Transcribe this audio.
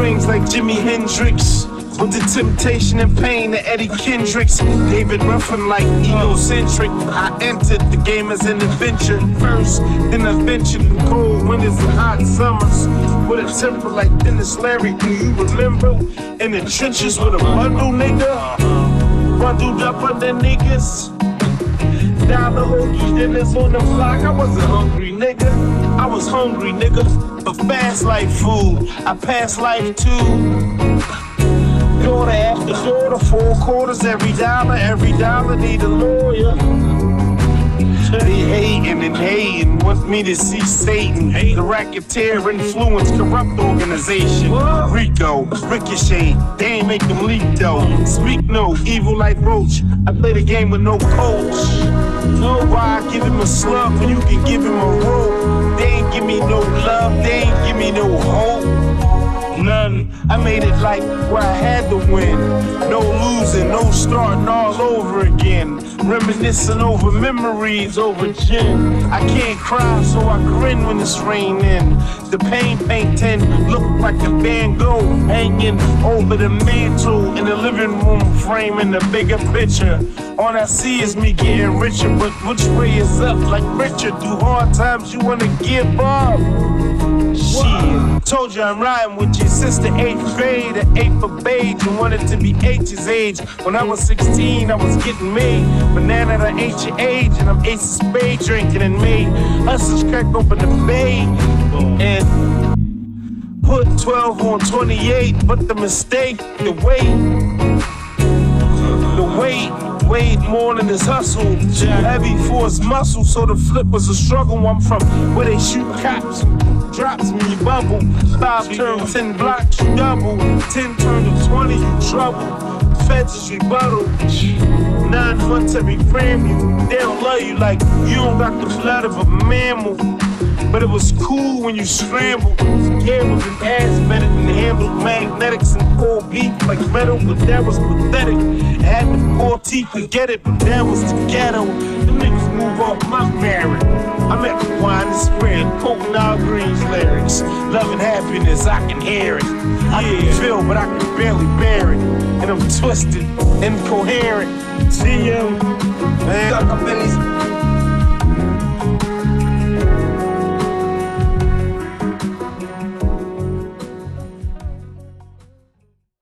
strings like Jimi Hendrix. With the temptation and pain of Eddie Kendricks, David Ruffin like egocentric. I entered the game as an adventure first, then I ventured in cold winters and hot summers. With a temper like Dennis Larry, do you remember? In the trenches with a bundle, nigga. Bundled up under niggas. Down the hoagie dinners on the block. I wasn't hungry, nigga. I was hungry, nigga. For fast life food, I pass life too. Daughter after daughter, 4 quarters, every dollar need a lawyer. They hating and hating, want me to see Satan. The racketeer influence, corrupt organization. Rico, Ricochet, they ain't make them leak though. Speak no, evil like Roach. I play the game with no coach. No, why give him a slug when you can give him a rope? They ain't give me no love, they ain't give me no hope. None. I made it like where I had to win. No losing, no starting all over again. Reminiscing over memories, over gin. I can't cry, so I grin when it's raining. The pain painting look like a Van Gogh hanging over the mantle in the living room, framing the bigger picture. All I see is me getting richer, but which way is up? Like Richard, through hard times you wanna give up. Shit, told you I'm riding with you since the 8th grade, the 8th of age, and wanted to be H's age. When I was 16, I was getting made, but now that I ain't your age, and I'm Ace of Spade drinking in May. Hustlers crack open the bay and put 12 on 28, but the mistake, the weight weighed more than his hustle. Too heavy for his muscle, so the flip was a struggle. I'm from where they shoot cops. Drops when you bubble. 5 turn 10 blocks, you double. 10 turn to 20, you trouble. Feds is rebuttal. 9 months every gram you. They don't love you like you don't got the blood of a mammal. But it was cool when you scrambled. Hair was an ass better than handled magnetics and cold beef like metal, but that was pathetic. I had the 4 teeth to get it, but that was the ghetto. The niggas move off my merit. I'm at the wine and spread, potent all Green's lyrics. Love and happiness, I can hear it. I can feel, but I can barely bear it. And I'm twisted, incoherent. See you, man. Stuck up in these